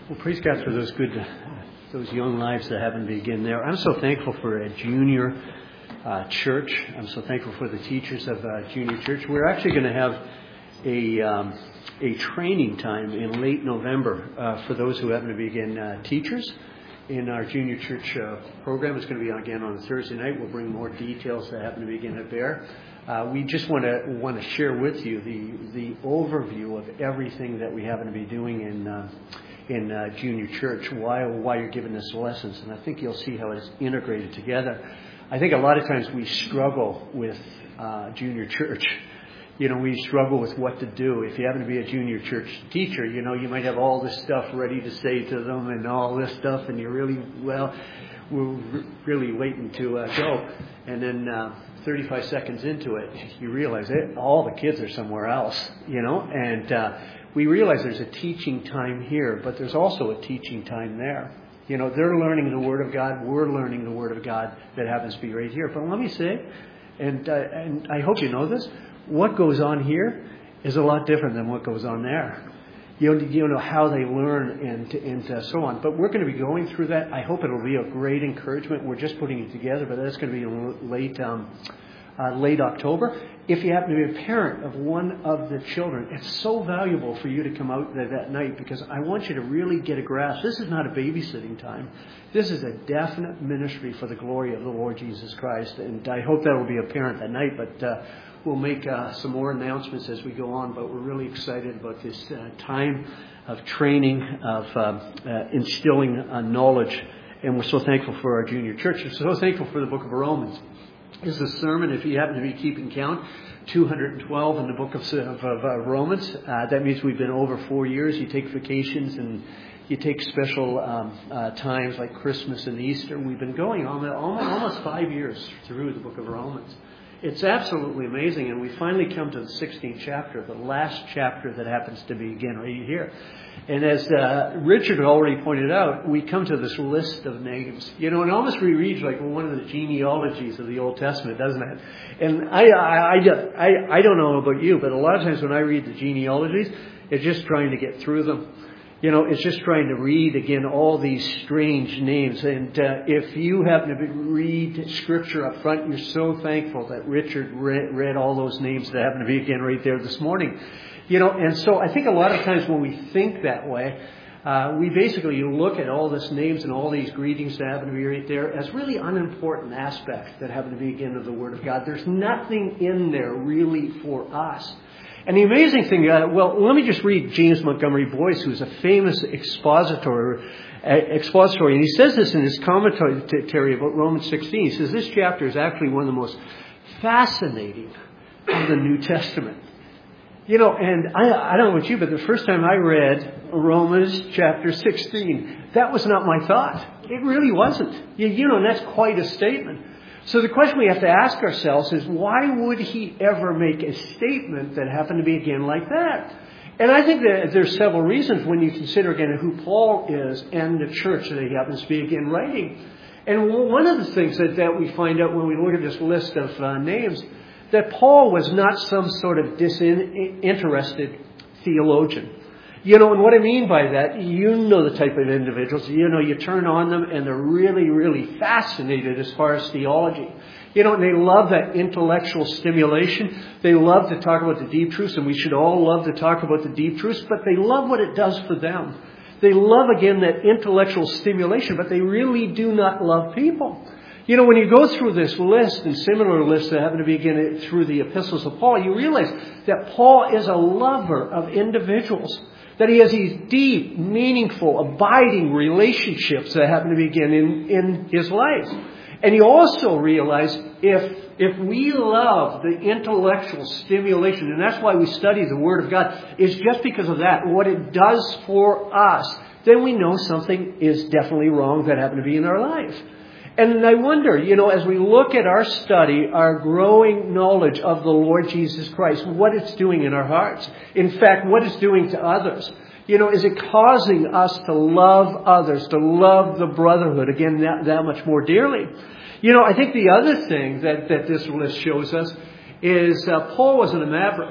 Well, praise God for those young lives that happen to begin there. I'm so thankful for a junior church. I'm so thankful for the teachers of junior church. We're actually going to have a training time in late November for those who happen to begin teachers in our junior church program. It's going to be again on a Thursday night. We'll bring more details that happen to begin at Bear. We just want to share with you the overview of everything that we happen to be doing in junior church, why you're given this lessons, and I think you'll see how it's integrated together. I think a lot of times we struggle with junior church. We struggle with what to do. If you happen to be a junior church teacher, you might have all this stuff ready to say to them and all this stuff, and you're really, we're really waiting to go. And then 35 seconds into it, you realize all the kids are somewhere else, and we realize there's a teaching time here, but there's also a teaching time there. They're learning the Word of God. We're learning the Word of God that happens to be right here. But let me say, and I hope you know this, what goes on here is a lot different than what goes on there. You know how they learn and so on. But we're going to be going through that. I hope it'll be a great encouragement. We're just putting it together, but that's going to be in late October. If you happen to be a parent of one of the children, it's so valuable for you to come out there that night, because I want you to really get a grasp. This is not a babysitting time. This is a definite ministry for the glory of the Lord Jesus Christ. And I hope that will be apparent that night, but we'll make some more announcements as we go on. But we're really excited about this time of training, of instilling knowledge. And we're so thankful for our junior church. We're so thankful for the book of Romans. This is a sermon, if you happen to be keeping count, 212 in the book of Romans. That means we've been over 4 years. You take vacations and you take special times like Christmas and Easter. We've been going on almost 5 years through the book of Romans. It's absolutely amazing, and we finally come to the 16th chapter, the last chapter that happens to begin right here. And as Richard already pointed out, we come to this list of names. It almost reads like one of the genealogies of the Old Testament, doesn't it? And I don't know about you, but a lot of times when I read the genealogies, it's just trying to get through them. It's just trying to read, again, all these strange names. And if you happen to read Scripture up front, you're so thankful that Richard read all those names that happen to be, again, right there this morning. And so I think a lot of times when we think that way, we basically look at all these names and all these greetings that happen to be right there as really unimportant aspects that happen to be, again, of the Word of God. There's nothing in there really for us. And the amazing thing, let me just read James Montgomery Boyce, who's a famous expositor, and he says this in his commentary about Romans 16. He says this chapter is actually one of the most fascinating of the New Testament. And I don't know about you, but the first time I read Romans chapter 16, that was not my thought. It really wasn't. And that's quite a statement. So the question we have to ask ourselves is, why would he ever make a statement that happened to be, again, like that? And I think that there's several reasons when you consider, again, who Paul is and the church that he happens to be, again, writing. And one of the things that we find out when we look at this list of names, that Paul was not some sort of disinterested theologian. And what I mean by that, the type of individuals, you turn on them and they're really, really fascinated as far as theology. And they love that intellectual stimulation. They love to talk about the deep truths, and we should all love to talk about the deep truths, but they love what it does for them. They love, again, that intellectual stimulation, but they really do not love people. When you go through this list and similar lists that happen to begin through the epistles of Paul, you realize that Paul is a lover of individuals. That he has these deep, meaningful, abiding relationships that happen to begin in his life. And you also realize if we love the intellectual stimulation, and that's why we study the Word of God, is just because of that, what it does for us, then we know something is definitely wrong that happened to be in our life. And I wonder, as we look at our study, our growing knowledge of the Lord Jesus Christ, what it's doing in our hearts. In fact, what it's doing to others. Is it causing us to love others, to love the brotherhood, again, that much more dearly? I think the other thing that this list shows us is Paul wasn't a maverick.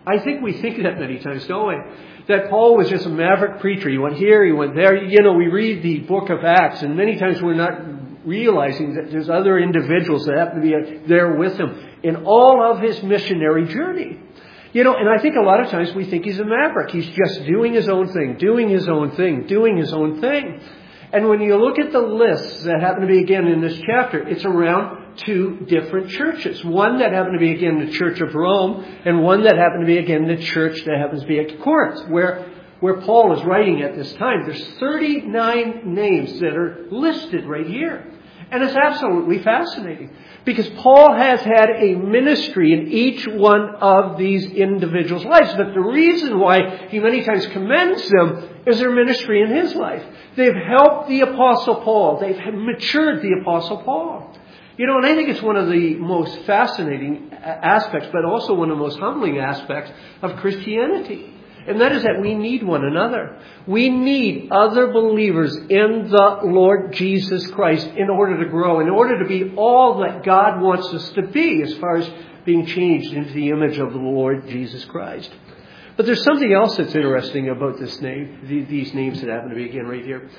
I think we think that many times, don't we? That Paul was just a maverick preacher. He went here, he went there. We read the book of Acts, and many times we're not realizing that there's other individuals that happen to be there with him in all of his missionary journey. And I think a lot of times we think he's a maverick. He's just doing his own thing, doing his own thing, doing his own thing. And when you look at the lists that happen to be again in this chapter, it's around 2 different churches. One that happened to be again the Church of Rome, and one that happened to be again the church that happens to be at Corinth, where Paul is writing at this time. There's 39 names that are listed right here. And it's absolutely fascinating, because Paul has had a ministry in each one of these individuals' lives. But the reason why he many times commends them is their ministry in his life. They've helped the Apostle Paul. They've matured the Apostle Paul. And I think it's one of the most fascinating aspects, but also one of the most humbling aspects of Christianity. And that is that we need one another. We need other believers in the Lord Jesus Christ in order to grow, in order to be all that God wants us to be as far as being changed into the image of the Lord Jesus Christ. But there's something else that's interesting about this name, these names that happen to be again right here.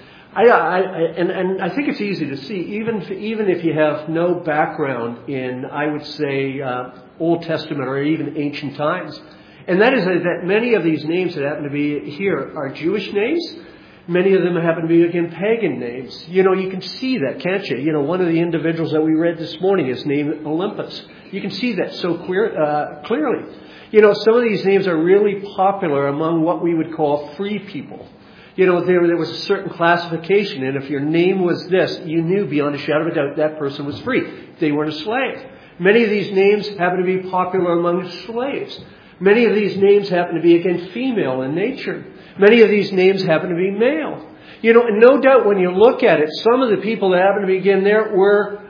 And I think it's easy to see, even if you have no background in, I would say, Old Testament or even ancient times. And that is that many of these names that happen to be here are Jewish names. Many of them happen to be, again, pagan names. You can see that, can't you? One of the individuals that we read this morning is named Olympus. You can see that so clearly. Some of these names are really popular among what we would call free people. There was a certain classification, and if your name was this, you knew beyond a shadow of a doubt that person was free. They weren't a slave. Many of these names happen to be popular among slaves. Many of these names happen to be, again, female in nature. Many of these names happen to be male. And no doubt when you look at it, some of the people that happen to be, again, there were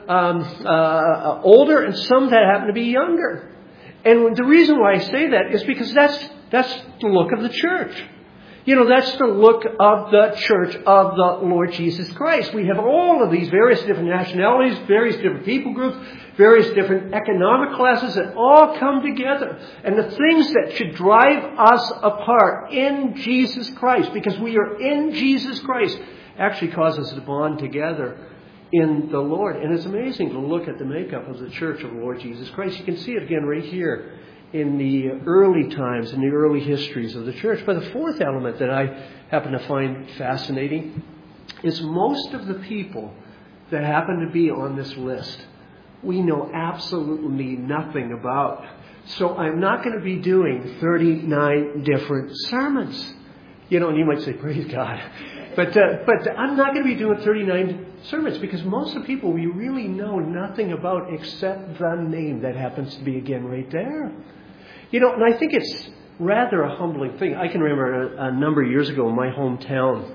older, and some that happen to be younger. And the reason why I say that is because that's the look of the church. That's the look of the church of the Lord Jesus Christ. We have all of these various different nationalities, various different people groups, various different economic classes that all come together. And the things that should drive us apart in Jesus Christ, because we are in Jesus Christ, actually cause us to bond together in the Lord. And it's amazing to look at the makeup of the church of the Lord Jesus Christ. You can see it again right here in the early times, in the early histories of the church. But the fourth element that I happen to find fascinating is most of the people that happen to be on this list, we know absolutely nothing about. So I'm not going to be doing 39 different sermons. And you might say, praise God. But I'm not going to be doing 39 sermons, because most of the people we really know nothing about except the name that happens to be again right there. And I think it's rather a humbling thing. I can remember a number of years ago in my hometown,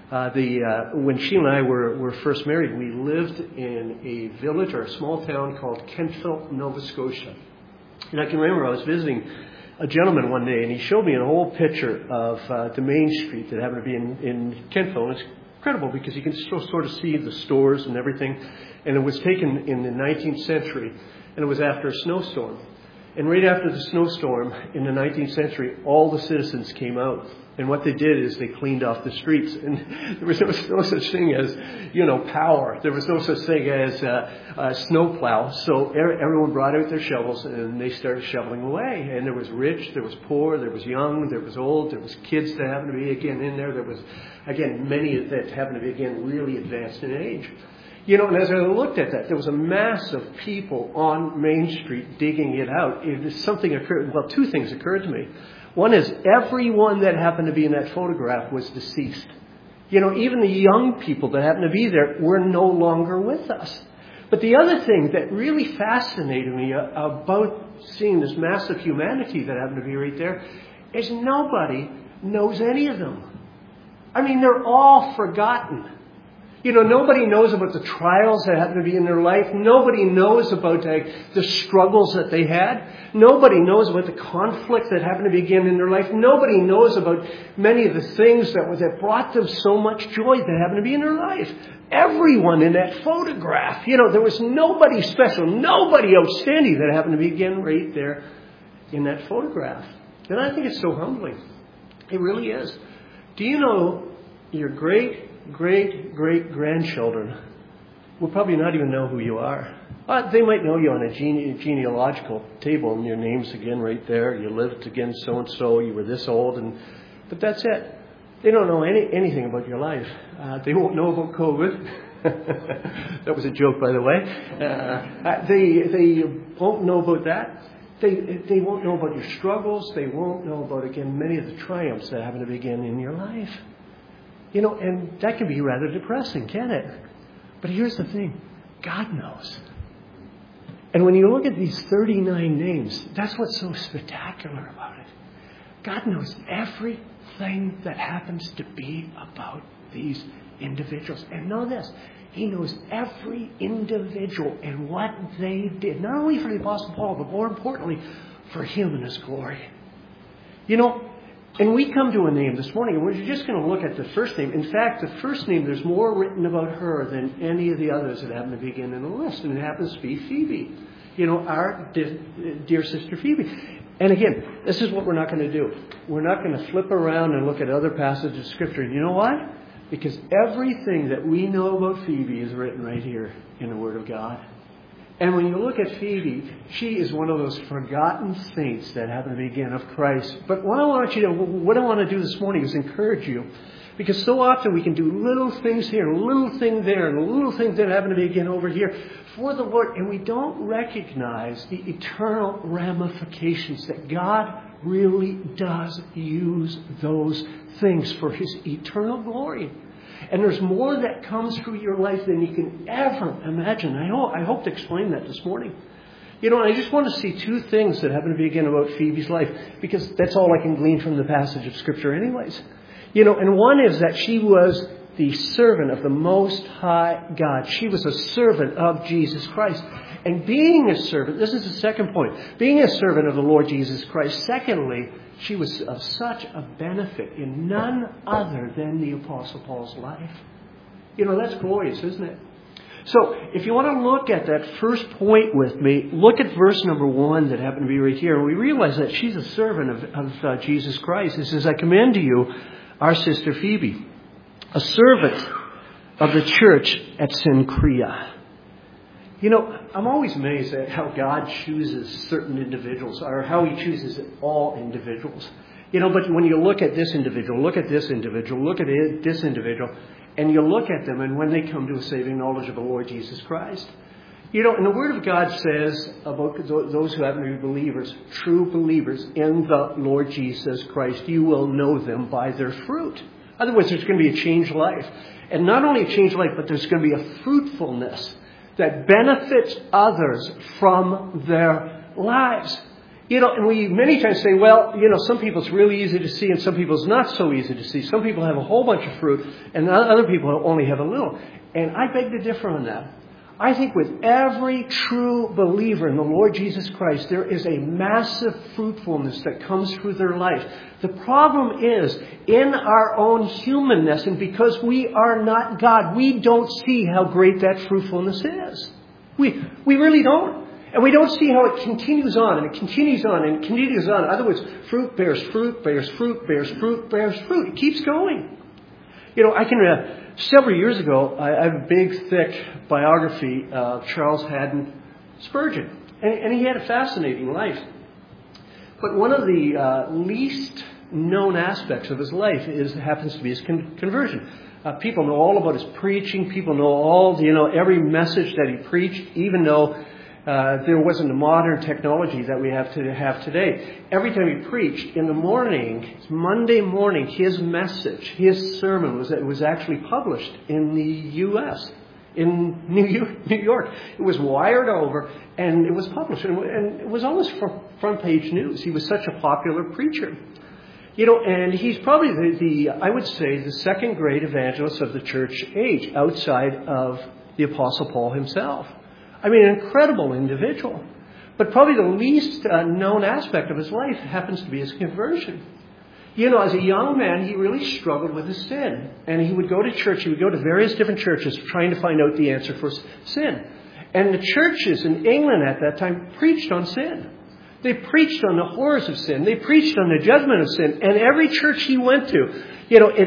when Sheila and I were first married, we lived in a village or a small town called Kentville, Nova Scotia. And I can remember I was visiting a gentleman one day, and he showed me an old picture of the main street that happened to be in Kentville. And it's incredible because you can still sort of see the stores and everything. And it was taken in the 19th century, and it was after a snowstorm. And right after the snowstorm in the 19th century, all the citizens came out. And what they did is they cleaned off the streets. And there was no such thing as, power. There was no such thing as a snowplow. So everyone brought out their shovels and they started shoveling away. And there was rich, there was poor, there was young, there was old, there was kids that happened to be, again, in there. There was, again, many that happened to be, again, really advanced in age. And as I looked at that, there was a mass of people on Main Street digging it out. Something occurred. Well, two things occurred to me. One is everyone that happened to be in that photograph was deceased. Even the young people that happened to be there were no longer with us. But the other thing that really fascinated me about seeing this massive humanity that happened to be right there is nobody knows any of them. I mean, they're all forgotten. Nobody knows about the trials that happen to be in their life. Nobody knows about the struggles that they had. Nobody knows about the conflict that happened to begin in their life. Nobody knows about many of the things that brought them so much joy that happened to be in their life. Everyone in that photograph, there was nobody special, nobody outstanding that happened to begin right there in that photograph. And I think it's so humbling. It really is. Do you know your great-great-great-grandchildren will probably not even know who you are? They might know you on a genealogical table, and your name's again right there. You lived again so-and-so. You were this old, but that's it. They don't know anything about your life. They won't know about COVID. That was a joke, by the way. They won't know about that. They won't know about your struggles. They won't know about, again, many of the triumphs that happen to begin in your life. And that can be rather depressing, can't it? But here's the thing. God knows. And when you look at these 39 names, that's what's so spectacular about it. God knows everything that happens to be about these individuals. And know this, He knows every individual and what they did, not only for the Apostle Paul, but more importantly, for Him and His glory. And we come to a name this morning, and we're just going to look at the first name. In fact, the first name, there's more written about her than any of the others that happen to begin in the list, and it happens to be Phoebe. Our dear sister Phoebe. And again, this is what we're not going to do. We're not going to flip around and look at other passages of Scripture. And you know why? Because everything that we know about Phoebe is written right here in the Word of God. And when you look at Phoebe, she is one of those forgotten saints that happen to be again of Christ. But what I want to do this morning is encourage you. Because so often we can do little things here, a little thing there, and a little thing that happen to be again over here for the Lord. And we don't recognize the eternal ramifications that God really does use those things for His eternal glory. And there's more that comes through your life than you can ever imagine. I hope to explain that this morning. I just want to see two things that happen to be again about Phoebe's life, because that's all I can glean from the passage of Scripture anyways. And one is that she was the servant of the Most High God. She was a servant of Jesus Christ. And being a servant, this is the second point, being a servant of the Lord Jesus Christ. Secondly, she was of such a benefit in none other than the Apostle Paul's life. That's glorious, isn't it? So, if you want to look at that first point with me, look at verse number 1 that happened to be right here. And we realize that she's a servant of Jesus Christ. It says, I commend to you our sister Phoebe, a servant of the church at Cenchrea. I'm always amazed at how God chooses certain individuals, or how He chooses all individuals. But when you look at this individual, look at this individual, look at this individual, and you look at them, and when they come to a saving knowledge of the Lord Jesus Christ, and the Word of God says about those who happen to be believers, true believers in the Lord Jesus Christ, you will know them by their fruit. In other words, there's going to be a changed life. And not only a changed life, but there's going to be a fruitfulness that benefits others from their lives. And we many times say, well, some people it's really easy to see and some people it's not so easy to see. Some people have a whole bunch of fruit and other people only have a little. And I beg to differ on that. I think with every true believer in the Lord Jesus Christ, there is a massive fruitfulness that comes through their life. The problem is, in our own humanness, and because we are not God, we don't see how great that fruitfulness is. We really don't. And we don't see how it continues on, and it continues on, and it continues on. In other words, fruit bears fruit, bears fruit, bears fruit, bears fruit. It keeps going. Several years ago, I have a big, thick biography of Charles Haddon Spurgeon. And he had a fascinating life. But one of the least known aspects of his life happens to be his conversion. People know all about his preaching. People know every message that he preached, even though there wasn't the modern technology that we have today. Every time he preached, in the morning, Monday morning, his message, his sermon was actually published in the U.S., in New York. It was wired over, and it was published. And it was almost front page news. He was such a popular preacher. And he's probably I would say, the second great evangelist of the church age, outside of the Apostle Paul himself. An incredible individual. But probably the least known aspect of his life happens to be his conversion. As a young man, he really struggled with his sin. And he would go to church. He would go to various different churches trying to find out the answer for sin. And the churches in England at that time preached on sin. They preached on the horrors of sin. They preached on the judgment of sin. And every church he went to, it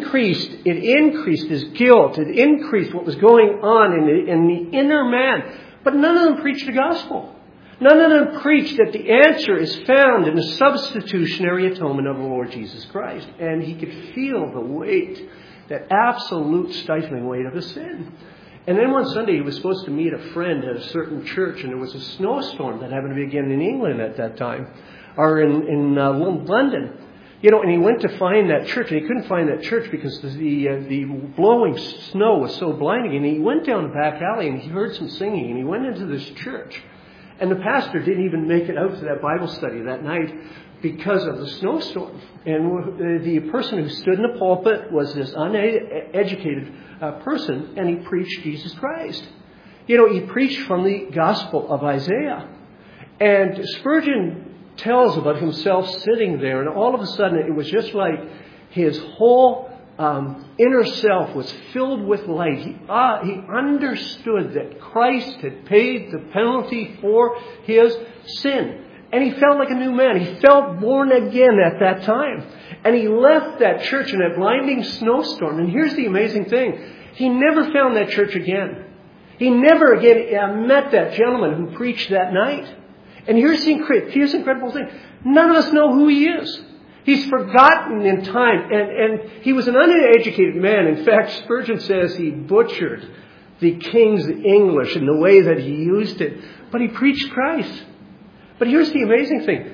increased his guilt. It increased what was going on in the inner man. But none of them preached the gospel. None of them preached that the answer is found in the substitutionary atonement of the Lord Jesus Christ. And he could feel the weight, that absolute stifling weight of his sin. And then one Sunday he was supposed to meet a friend at a certain church, and there was a snowstorm that happened to begin in England at that time, or in London. And he went to find that church, and he couldn't find that church because the blowing snow was so blinding. And he went down the back alley, and he heard some singing, and he went into this church. And the pastor didn't even make it out to that Bible study that night because of the snowstorm. And the person who stood in the pulpit was this uneducated person, and he preached Jesus Christ. He preached from the Gospel of Isaiah. And Spurgeon tells about himself sitting there, and all of a sudden it was just like his whole inner self was filled with light. He understood that Christ had paid the penalty for his sin. And he felt like a new man. He felt born again at that time. And he left that church in that blinding snowstorm. And here's the amazing thing. He never found that church again. He never again met that gentleman who preached that night. And here's the incredible thing. None of us know who he is. He's forgotten in time. And he was an uneducated man. In fact, Spurgeon says he butchered the King's English in the way that he used it. But he preached Christ. But here's the amazing thing.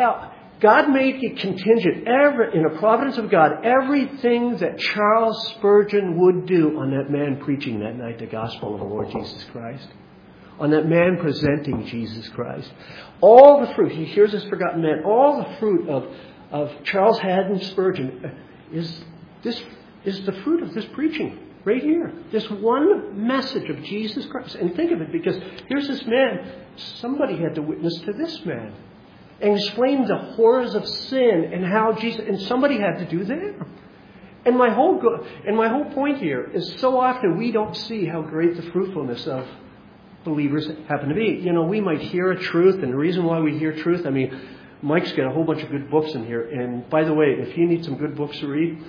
God made it contingent, in the providence of God, everything that Charles Spurgeon would do on that man preaching that night the gospel of the Lord Jesus Christ. On that man presenting Jesus Christ. All the fruit, here's this forgotten man, all the fruit of Charles Haddon Spurgeon is the fruit of this preaching. Right here. This one message of Jesus Christ. And think of it, because here's this man. Somebody had to witness to this man. And explain the horrors of sin and how Jesus... And somebody had to do that. And my whole point here is so often we don't see how great the fruitfulness of believers happen to be. We might hear a truth, and the reason why we hear truth, Mike's got a whole bunch of good books in here. And by the way, if you need some good books to read...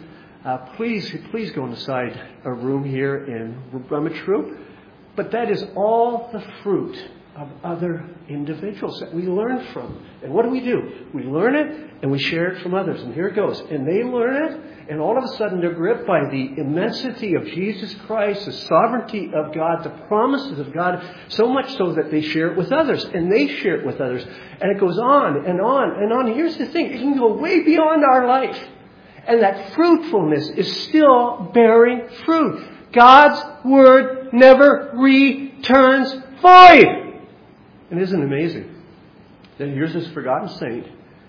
Please go inside a room here in Rummage Room. But that is all the fruit of other individuals that we learn from. And what do? We learn it and we share it from others. And here it goes. And they learn it, and all of a sudden they're gripped by the immensity of Jesus Christ, the sovereignty of God, the promises of God, so much so that they share it with others. And they share it with others. And it goes on and on and on. Here's the thing. It can go way beyond our life. And that fruitfulness is still bearing fruit. God's word never returns void. And isn't it amazing that here's this forgotten saint,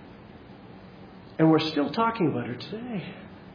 and we're still talking about her today.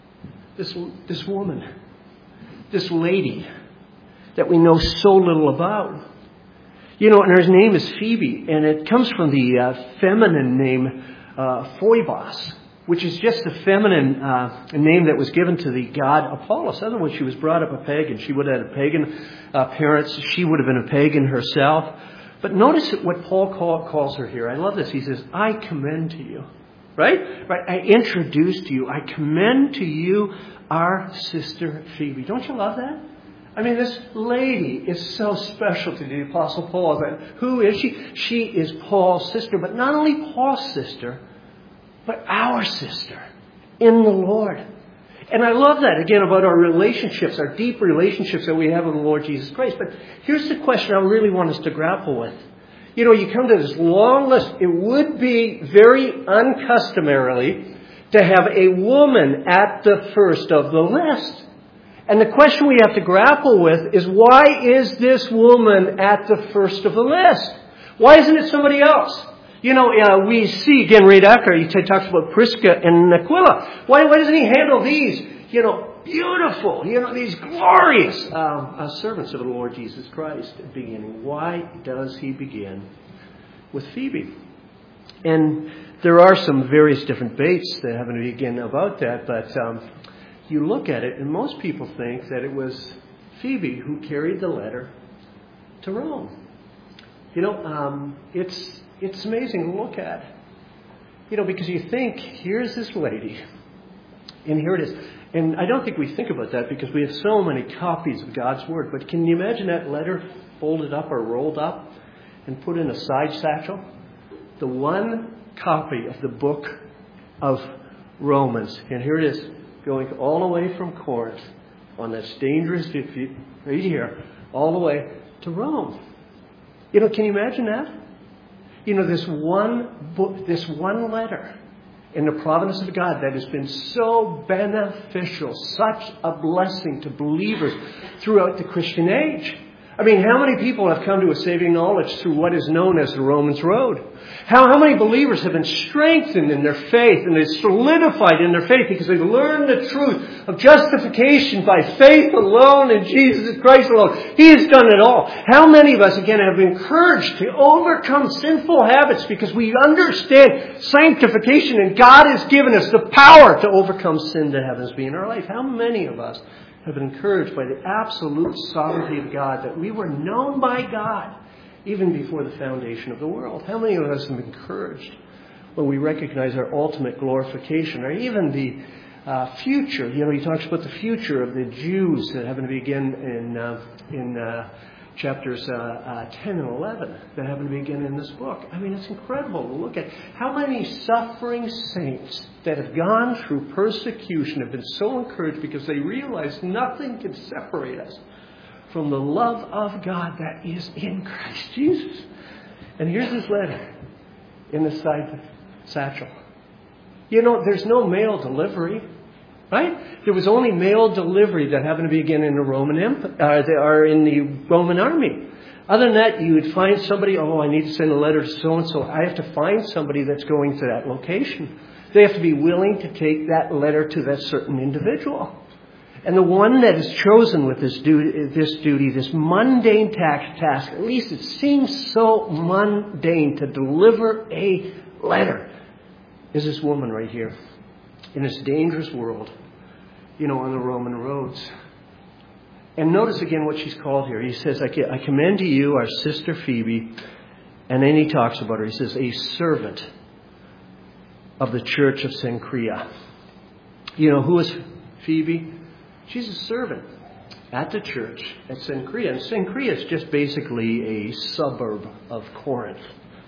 This woman, this lady that we know so little about. And her name is Phoebe, and it comes from the feminine name Phoebos, which is just a feminine name that was given to the god Apollos. Otherwise, she was brought up a pagan. She would have had pagan parents. She would have been a pagan herself. But notice what Paul calls her here. I love this. He says, I commend to you. Right? I introduce to you. I commend to you our sister Phoebe. Don't you love that? This lady is so special to the Apostle Paul. Who is she? She is Paul's sister. But not only Paul's sister, but our sister in the Lord. And I love that, again, about our relationships, our deep relationships that we have with the Lord Jesus Christ. But here's the question I really want us to grapple with. You come to this long list. It would be very uncustomarily to have a woman at the first of the list. And the question we have to grapple with is, why is this woman at the first of the list? Why isn't it somebody else? We see, again, right after, he talks about Prisca and Aquila. Why doesn't he handle these, beautiful, these glorious servants of the Lord Jesus Christ at the beginning? Why does he begin with Phoebe? And there are some various different debates that happen to begin about that, but you look at it, and most people think that it was Phoebe who carried the letter to Rome. it's amazing to look at. Because you think, here's this lady, and here it is. And I don't think we think about that because we have so many copies of God's Word. But can you imagine that letter folded up or rolled up and put in a side satchel? The one copy of the book of Romans. And here it is, going all the way from Corinth on this dangerous right here, all the way to Rome. Can you imagine that? This one book, this one letter in the providence of God that has been so beneficial, such a blessing to believers throughout the Christian age. How many people have come to a saving knowledge through what is known as the Romans Road? How many believers have been strengthened in their faith and they've solidified in their faith because they've learned the truth of justification by faith alone in Jesus Christ alone. He has done it all. How many of us, again, have been encouraged to overcome sinful habits because we understand sanctification and God has given us the power to overcome sin that happens to be in our life? How many of us have been encouraged by the absolute sovereignty of God, that we were known by God even before the foundation of the world? How many of us have been encouraged when we recognize our ultimate glorification, or even the future? He talks about the future of the Jews that happen to begin in chapters 10 and 11 that happen to begin in this book. It's incredible to look at how many suffering saints that have gone through persecution have been so encouraged because they realize nothing can separate us from the love of God that is in Christ Jesus. And here's this letter in the side satchel. There's no mail delivery. Right? There was only mail delivery that happened to begin in the Roman Empire, in the Roman army. Other than that, you would find somebody, I need to send a letter to so-and-so. I have to find somebody that's going to that location. They have to be willing to take that letter to that certain individual. And the one that is chosen with this duty, this mundane task, at least it seems so mundane to deliver a letter, is this woman right here in this dangerous world, on the Roman roads. And notice again what she's called here. He says, I commend to you our sister Phoebe. And then he talks about her. He says, a servant of the church of Cenchrea. Who is Phoebe? She's a servant at the church at Cenchrea. And Cenchrea is just basically a suburb of Corinth.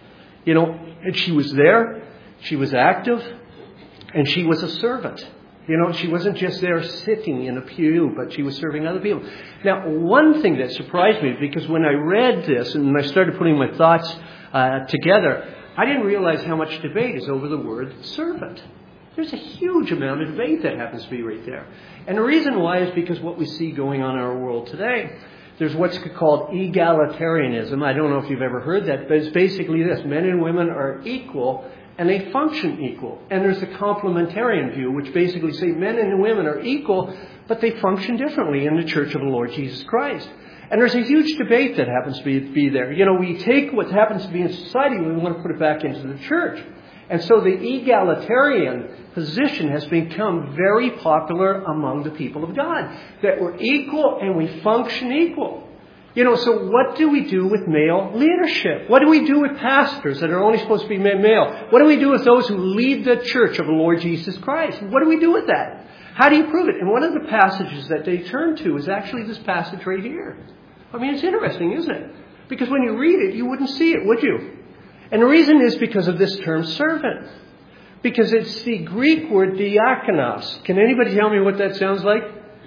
And she was there. She was active. And she was a servant. She wasn't just there sitting in a pew, but she was serving other people. Now, one thing that surprised me, because when I read this and I started putting my thoughts together, I didn't realize how much debate is over the word servant. There's a huge amount of debate that happens to be right there. And the reason why is because what we see going on in our world today. There's what's called egalitarianism. I don't know if you've ever heard that, but it's basically this. Men and women are equal and they function equal. And there's a complementarian view, which basically say men and women are equal, but they function differently in the Church of the Lord Jesus Christ. And there's a huge debate that happens to be there. We take what happens to be in society and we want to put it back into the church. And so the egalitarian position has become very popular among the people of God. That we're equal and we function equal. So what do we do with male leadership? What do we do with pastors that are only supposed to be male? What do we do with those who lead the church of the Lord Jesus Christ? What do we do with that? How do you prove it? And one of the passages that they turn to is actually this passage right here. It's interesting, isn't it? Because when you read it, you wouldn't see it, would you? And the reason is because of this term servant. Because it's the Greek word diakonos. Can anybody tell me what that sounds like?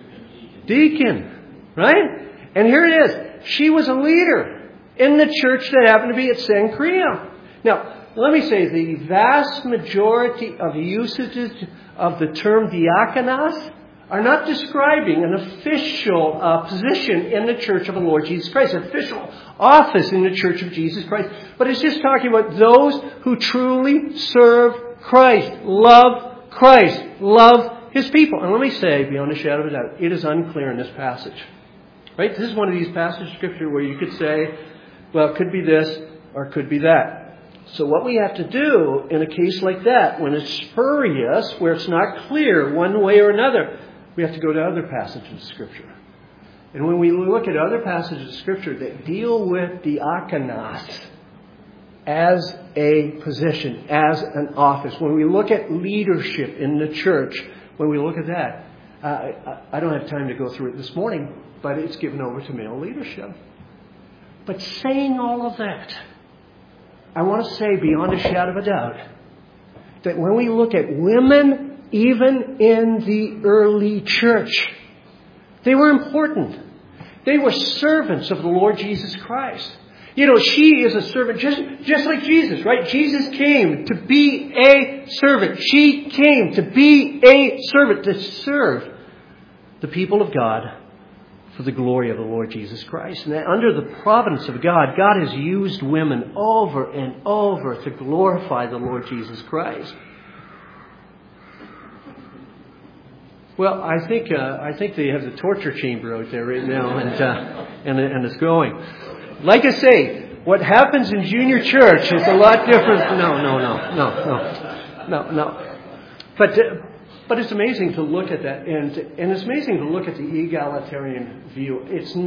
Deacon. Right? And here it is. She was a leader in the church that happened to be at Cenchrea. Now, let me say, the vast majority of usages of the term diakonos are not describing an official position in the church of the Lord Jesus Christ, an official office in the church of Jesus Christ. But it's just talking about those who truly serve Christ, love His people. And let me say, beyond a shadow of a doubt, it is unclear in this passage. Right? This is one of these passages of Scripture where you could say, well, it could be this or it could be that. So what we have to do in a case like that, when it's spurious, where it's not clear one way or another, we have to go to other passages of Scripture. And when we look at other passages of Scripture that deal with diakonos, as a position, as an office. When we look at leadership in the church, when we look at that, I don't have time to go through it this morning, but it's given over to male leadership. But saying all of that, I want to say beyond a shadow of a doubt that when we look at women, even in the early church, they were important. They were servants of the Lord Jesus Christ. You know, she is a servant just like Jesus, right? Jesus came to be a servant. She came to be a servant to serve the people of God for the glory of the Lord Jesus Christ. And that under the providence of God, God has used women over and over to glorify the Lord Jesus Christ. Well, I think they have the torture chamber out there right now, and it's going. Like I say, what happens in junior church is a lot different. No. But it's amazing to look at that, and it's amazing to look at the egalitarian view.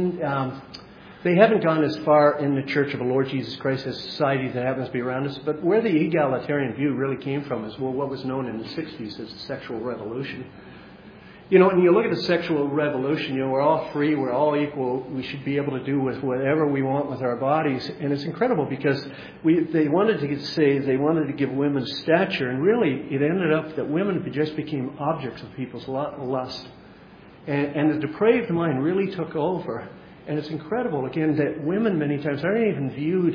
They haven't gone as far in the Church of the Lord Jesus Christ as society that happens to be around us, but where the egalitarian view really came from is what was known in the 60s as the sexual revolution. You know, when you look at the sexual revolution, you know, we're all free, we're all equal, we should be able to do with whatever we want with our bodies. And it's incredible because they wanted to give women stature, and really it ended up that women just became objects of people's lust. And the depraved mind really took over. And it's incredible, again, that women many times aren't even viewed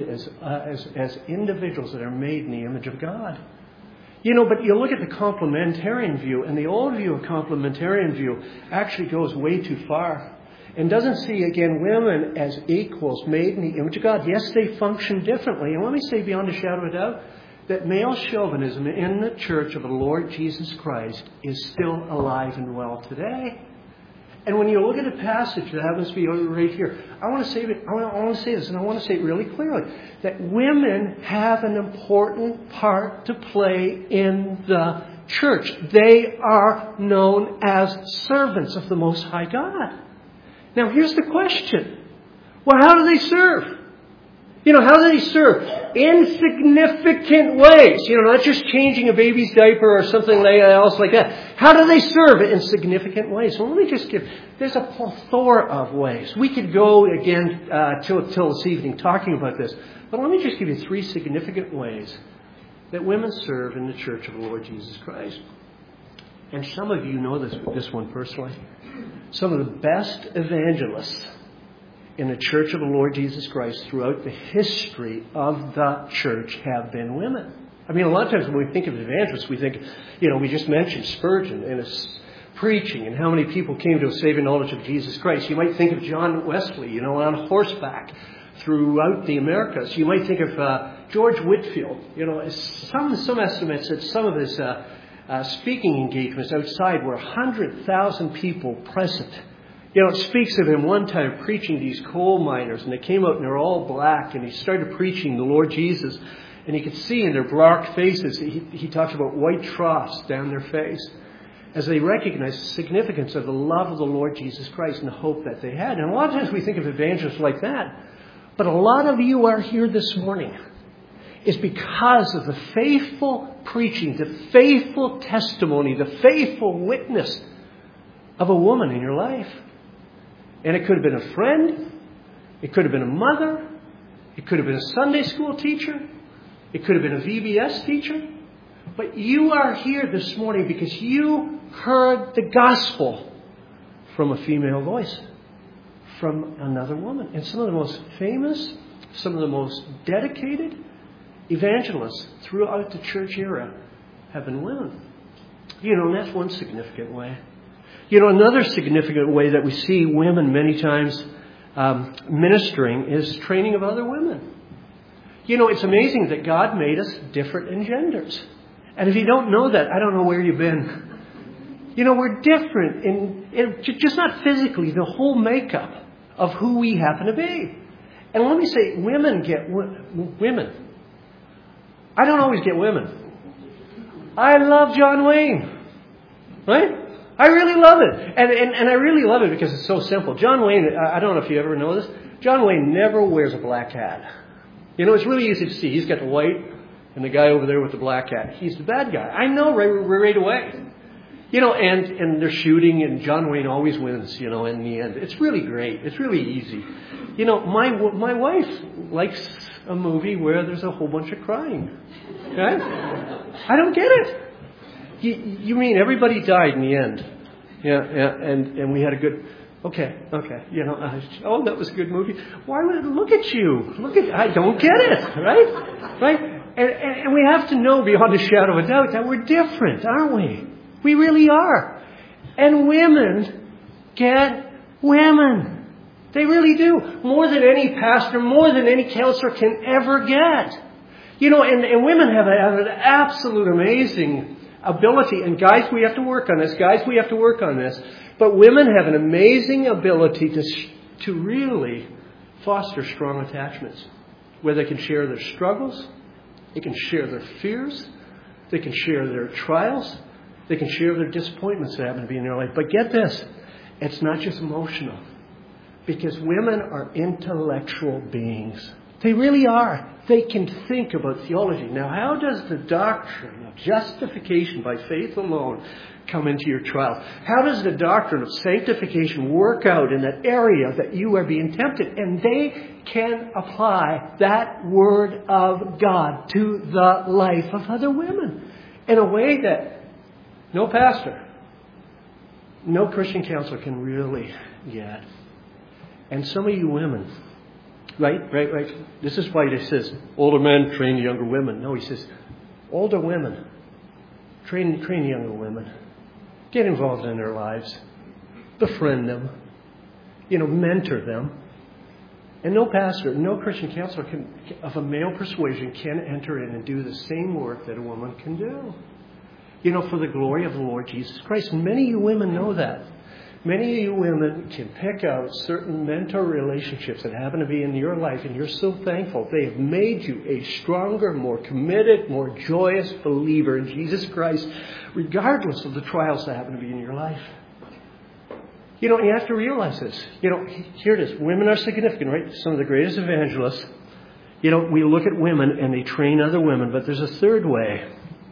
as individuals that are made in the image of God. You know, but you look at the complementarian view, and the old view of complementarian view actually goes way too far and doesn't see, again, women as equals made in the image of God. Yes, they function differently. And let me say beyond a shadow of a doubt that male chauvinism in the Church of the Lord Jesus Christ is still alive and well today. And when you look at a passage that happens to be right here, I want to say this, and I want to say it really clearly, that women have an important part to play in the church. They are known as servants of the Most High God. Now, here's the question. Well, how do they serve? You know, how do they serve? In significant ways. You know, not just changing a baby's diaper or something else like that. How do they serve in significant ways? Well, let me just there's a plethora of ways. We could go again till this evening talking about this. But let me just give you 3 significant ways that women serve in the Church of the Lord Jesus Christ. And some of you know this one personally. Some of the best evangelists in the Church of the Lord Jesus Christ throughout the history of the church have been women. I mean, a lot of times when we think of evangelists, we think, you know, we just mentioned Spurgeon and his preaching and how many people came to a saving knowledge of Jesus Christ. You might think of John Wesley, you know, on horseback throughout the Americas. You might think of George Whitefield. You know, some estimates that some of his speaking engagements outside were 100,000 people present. You know, it speaks of him one time preaching to these coal miners, and they came out and they're all black, and he started preaching the Lord Jesus, and you could see in their dark faces, he talks about white troughs down their face, as they recognized the significance of the love of the Lord Jesus Christ and the hope that they had. And a lot of times we think of evangelists like that, but a lot of you are here this morning is because of the faithful preaching, the faithful testimony, the faithful witness of a woman in your life. And it could have been a friend. It could have been a mother. It could have been a Sunday school teacher. It could have been a VBS teacher. But you are here this morning because you heard the gospel from a female voice, from another woman. And some of the most famous, some of the most dedicated evangelists throughout the church era have been women. You know, and that's one significant way. You know, another significant way that we see women many times ministering is training of other women. You know, it's amazing that God made us different in genders. And if you don't know that, I don't know where you've been. You know, we're different in just not physically, the whole makeup of who we happen to be. And let me say, women get women. I don't always get women. I love John Wayne. Right? I really love it. And I really love it because it's so simple. John Wayne, I don't know if you ever know this, John Wayne never wears a black hat. You know, it's really easy to see. He's got the white and the guy over there with the black hat. He's the bad guy. I know right away. You know, and they're shooting, and John Wayne always wins, you know, in the end. It's really great. It's really easy. You know, my wife likes a movie where there's a whole bunch of crying. Right? I don't get it. You mean everybody died in the end? Yeah, and we had a good... Okay, you know, that was a good movie. Why would look at you? I don't get it, right? And we have to know beyond a shadow of a doubt that we're different, aren't we? We really are. And women get women. They really do. More than any pastor, more than any counselor can ever get. You know, and women have an absolute amazing ability. And guys, we have to work on this. But women have an amazing ability to really foster strong attachments, where they can share their struggles, they can share their fears, they can share their trials, they can share their disappointments that happen to be in their life. But get this, it's not just emotional, because women are intellectual beings. They really are. They can think about theology. Now, how does the doctrine of justification by faith alone come into your trials? How does the doctrine of sanctification work out in that area that you are being tempted? And they can apply that Word of God to the life of other women in a way that no pastor, no Christian counselor can really get. And some of you women, right. This is why he says, older men train younger women. No, he says, older women train younger women. Get involved in their lives. Befriend them. You know, mentor them. And no pastor, no Christian counselor of a male persuasion can enter in and do the same work that a woman can do. You know, for the glory of the Lord Jesus Christ. And many of you women know that. Many of you women can pick out certain mentor relationships that happen to be in your life, and you're so thankful. They have made you a stronger, more committed, more joyous believer in Jesus Christ, regardless of the trials that happen to be in your life. You know, you have to realize this. You know, here it is. Women are significant, right? Some of the greatest evangelists. You know, we look at women and they train other women, but there's a third way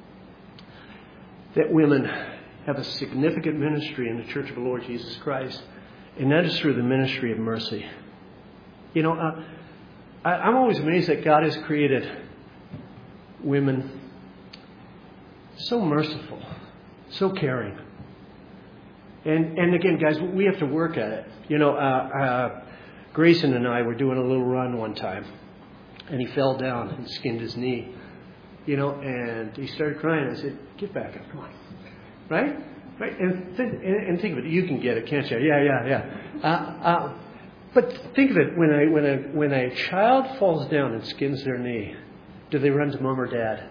that women have a significant ministry in the Church of the Lord Jesus Christ, and that is through the ministry of mercy. You know, I'm always amazed that God has created women so merciful, so caring. And again, guys, we have to work at it. You know, Grayson and I were doing a little run one time, and he fell down and skinned his knee. You know, and he started crying. I said, "Get back up, come on." Right? And think of it. You can get it, can't you? Yeah. But think of it. When a child falls down and skins their knee, do they run to mom or dad?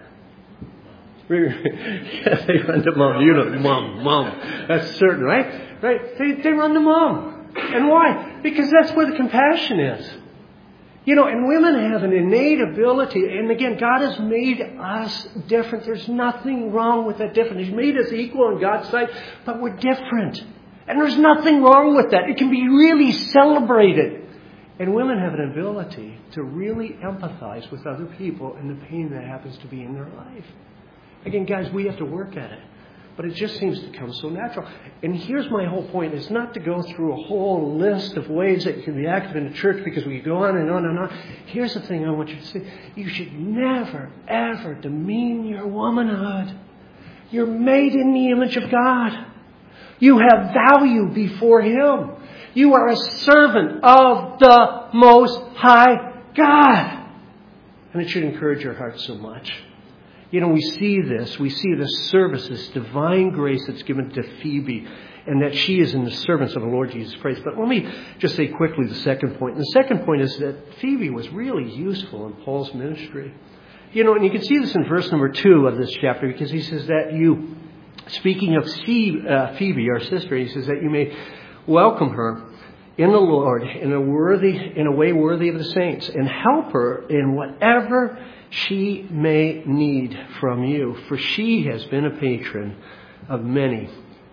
Yeah, they run to mom. You know, mom. That's certain, right? Right? They run to mom. And why? Because that's where the compassion is. You know, and women have an innate ability. And again, God has made us different. There's nothing wrong with that difference. He's made us equal in God's sight, but we're different. And there's nothing wrong with that. It can be really celebrated. And women have an ability to really empathize with other people and the pain that happens to be in their life. Again, guys, we have to work at it. But it just seems to come so natural. And here's my whole point. It's not to go through a whole list of ways that you can be active in the church, because we go on and on and on. Here's the thing I want you to see. You should never, ever demean your womanhood. You're made in the image of God. You have value before Him. You are a servant of the Most High God. And it should encourage your heart so much. You know, we see this service, this divine grace that's given to Phoebe, and that she is in the servants of the Lord Jesus Christ. But let me just say quickly the second point. And the second point is that Phoebe was really useful in Paul's ministry. You know, and you can see this in verse number 2 of this chapter, because he says that you, speaking of Phoebe, our sister, he says that you may welcome her in the Lord in a way worthy of the saints, and help her in whatever she may need from you, for she has been a patron of many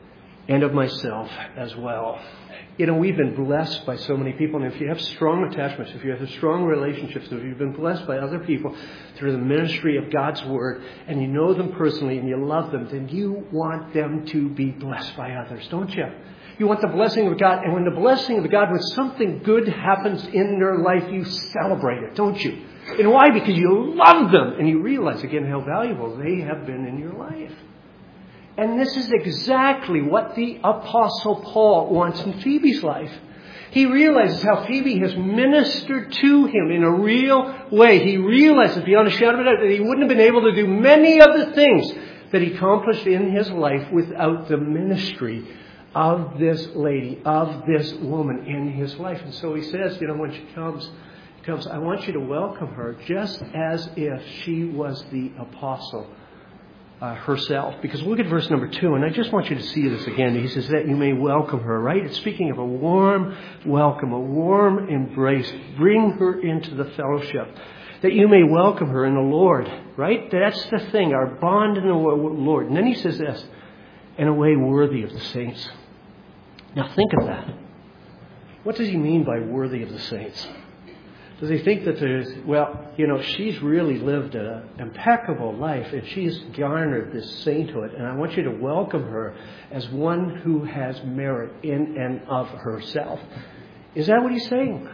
and of myself as well. You know, we've been blessed by so many people, and if you have strong attachments, if you have strong relationships, if you've been blessed by other people through the ministry of God's Word, and you know them personally and you love them, then you want them to be blessed by others, don't you? You want the blessing of God, and when the blessing of God, when something good happens in their life, you celebrate it, don't you? And why? Because you love them, and you realize again how valuable they have been in your life. And this is exactly what the Apostle Paul wants in Phoebe's life. He realizes how Phoebe has ministered to him in a real way. He realizes beyond a shadow of a doubt that he wouldn't have been able to do many of the things that he accomplished in his life without the ministry of this lady, of this woman in his life. And so he says, you know, when she comes, I want you to welcome her just as if she was the apostle herself. Because look at verse number 2, and I just want you to see this again. He says that you may welcome her, right? It's speaking of a warm welcome, a warm embrace. Bring her into the fellowship. That you may welcome her in the Lord, right? That's the thing, our bond in the Lord. And then he says this, in a way worthy of the saints. Now think of that. What does he mean by worthy of the saints? Does he think that there's, well, you know, she's really lived an impeccable life and she's garnered this sainthood, and I want you to welcome her as one who has merit in and of herself. Is that what he's saying?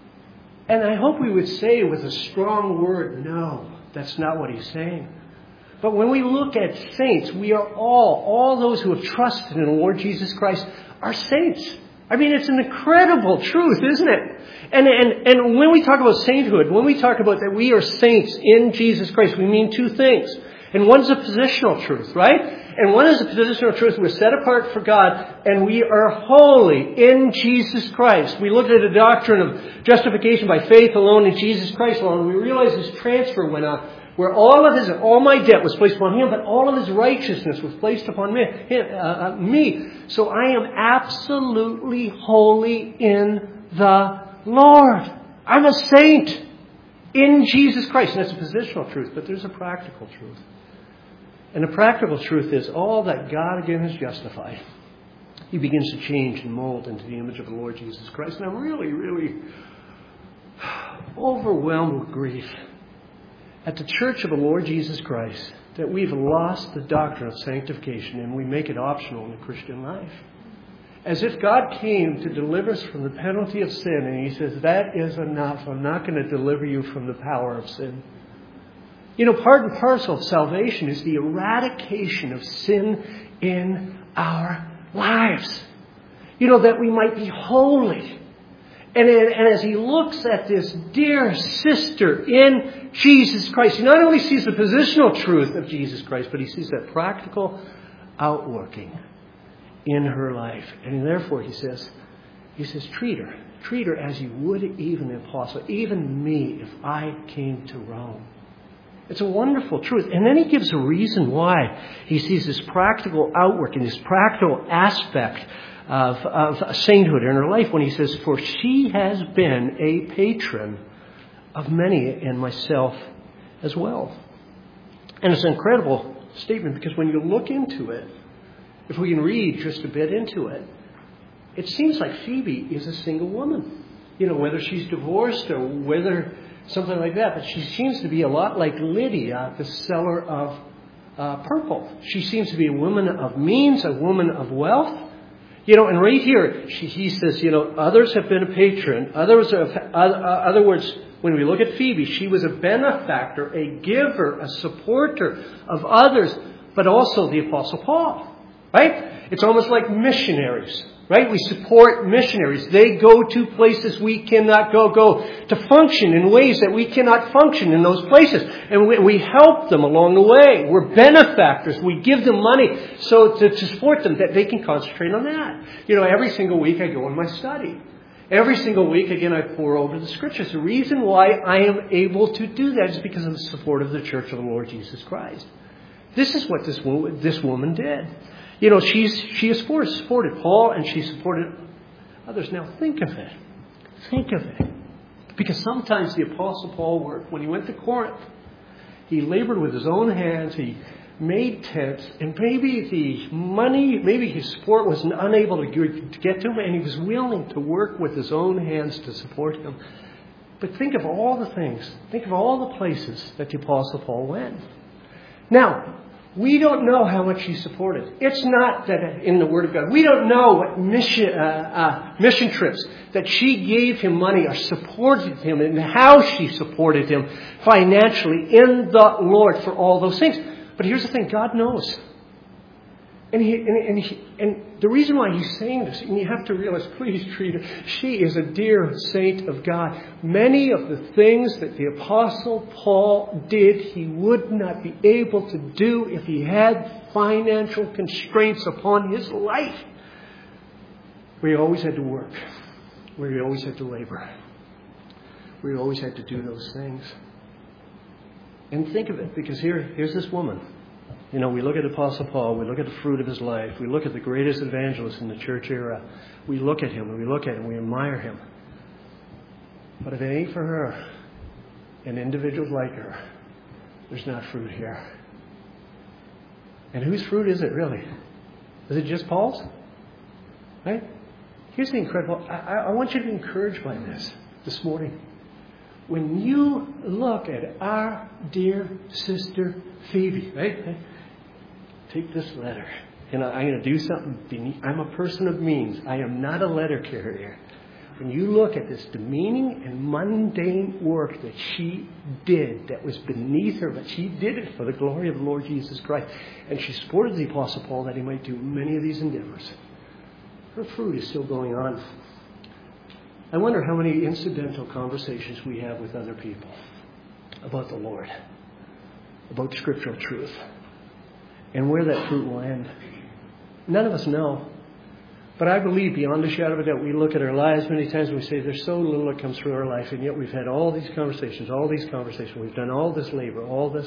And I hope we would say with a strong word, no, that's not what he's saying. But when we look at saints, we are all those who have trusted in the Lord Jesus Christ are saints. I mean, it's an incredible truth, isn't it? And when we talk about sainthood, when we talk about that we are saints in Jesus Christ, we mean two things. And one's a positional truth, right? And one is a positional truth. We're set apart for God, and we are holy in Jesus Christ. We looked at the doctrine of justification by faith alone in Jesus Christ alone. We realized this transfer went on, where all my debt was placed upon him, but all of his righteousness was placed upon me. So I am absolutely holy in the Lord. I'm a saint in Jesus Christ. And that's a positional truth, but there's a practical truth. And the practical truth is all that God again has justified, he begins to change and mold into the image of the Lord Jesus Christ. And I'm really, really overwhelmed with grief at the church of the Lord Jesus Christ that we've lost the doctrine of sanctification and we make it optional in the Christian life. As if God came to deliver us from the penalty of sin, and he says, that is enough. I'm not going to deliver you from the power of sin. You know, part and parcel of salvation is the eradication of sin in our lives. You know, that we might be holy. And as he looks at this dear sister in Jesus Christ, he not only sees the positional truth of Jesus Christ, but he sees that practical outworking in her life. And therefore, he says, treat her as you would even the apostle, even me, if I came to Rome. It's a wonderful truth. And then he gives a reason why he sees this practical outworking, this practical aspect of sainthood in her life, when he says, for she has been a patron of many, and myself as well. And it's an incredible statement, because when you look into it, if we can read just a bit into it, it seems like Phoebe is a single woman. You know, whether she's divorced or whether something like that, but she seems to be a lot like Lydia, the seller of purple. She seems to be a woman of means, a woman of wealth. You know, and right here, he says, you know, others have been a patron. Other words, when we look at Phoebe, she was a benefactor, a giver, a supporter of others, but also the Apostle Paul, right? It's almost like missionaries, right? We support missionaries. They go to places we cannot go to function in ways that we cannot function in those places. And we help them along the way. We're benefactors. We give them money so to support them, that they can concentrate on that. You know, every single week I go in my study. Every single week, again, I pour over the Scriptures. The reason why I am able to do that is because of the support of the Church of the Lord Jesus Christ. This is what this woman did. You know, she has supported Paul, and she supported others. Now think of it. Think of it. Because sometimes the Apostle Paul worked. When he went to Corinth, he labored with his own hands. He made tents, and maybe the money, maybe his support was unable to get to him, and he was willing to work with his own hands to support him. But think of all the things, think of all the places that the Apostle Paul went. Now, we don't know how much he supported. It's not that in the Word of God. We don't know what mission trips that she gave him money or supported him, and how she supported him financially in the Lord for all those things. But here's the thing, God knows. And the reason why he's saying this, and you have to realize, please treat her, she is a dear saint of God. Many of the things that the Apostle Paul did, he would not be able to do if he had financial constraints upon his life. Where he always had to work, where he always had to labor, where he always had to do those things. And think of it, because here's this woman. You know, we look at Apostle Paul, we look at the fruit of his life, we look at the greatest evangelist in the church era. We look at him, and we look at him, we admire him. But if it ain't for her, and individuals like her, there's not fruit here. And whose fruit is it, really? Is it just Paul's? Right? Here's the incredible, I want you to be encouraged by this morning. When you look at our dear sister Phoebe, right? Take this letter. And I'm going to do something beneath. I'm a person of means. I am not a letter carrier. When you look at this demeaning and mundane work that she did that was beneath her, but she did it for the glory of the Lord Jesus Christ. And she supported the Apostle Paul that he might do many of these endeavors. Her fruit is still going on. I wonder how many incidental conversations we have with other people about the Lord, about scriptural truth, and where that fruit will end. None of us know. But I believe beyond a shadow of a doubt, we look at our lives many times and we say there's so little that comes through our life, and yet we've had all these conversations. We've done all this labor.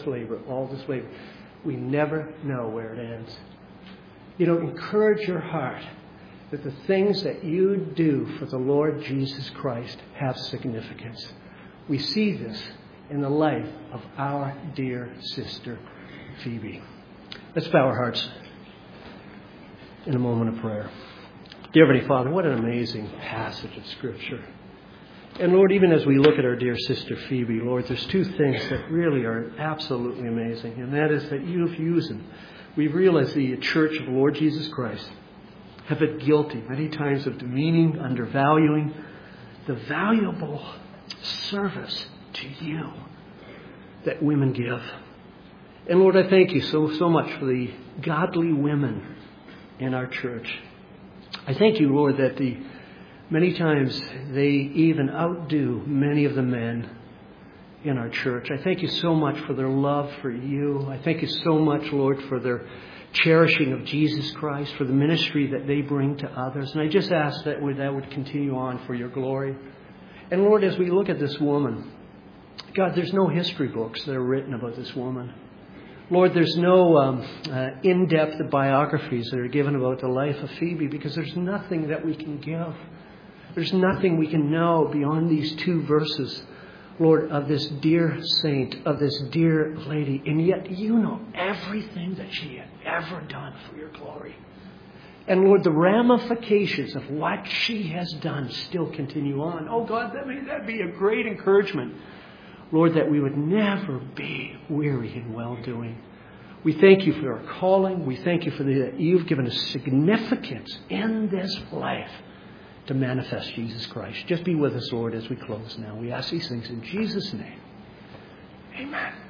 We never know where it ends. You know, encourage your heart that the things that you do for the Lord Jesus Christ have significance. We see this in the life of our dear sister Phoebe. Let's bow our hearts in a moment of prayer. Dear Heavenly Father, what an amazing passage of Scripture. And Lord, even as we look at our dear sister Phoebe, Lord, there's two things that really are absolutely amazing. And that is that you've used them. We've realized the Church of the Lord Jesus Christ have been guilty many times of demeaning, undervaluing the valuable service to you that women give. And Lord, I thank you so much for the godly women in our church. I thank you, Lord, that many times they even outdo many of the men in our church. I thank you so much for their love for you. I thank you so much, Lord, for their cherishing of Jesus Christ, for the ministry that they bring to others. And I just ask that would continue on for your glory. And Lord, as we look at this woman, God, there's no history books that are written about this woman. Lord, there's no in-depth biographies that are given about the life of Phoebe, because there's nothing that we can give. There's nothing we can know beyond these two verses, Lord, of this dear saint, of this dear lady. And yet you know everything that she had ever done for your glory. And Lord, the ramifications of what she has done still continue on. Oh God, that'd be a great encouragement. Lord, that we would never be weary in well-doing. We thank you for our calling. We thank you for that you've given us significance in this life to manifest Jesus Christ. Just be with us, Lord, as we close now. We ask these things in Jesus' name. Amen.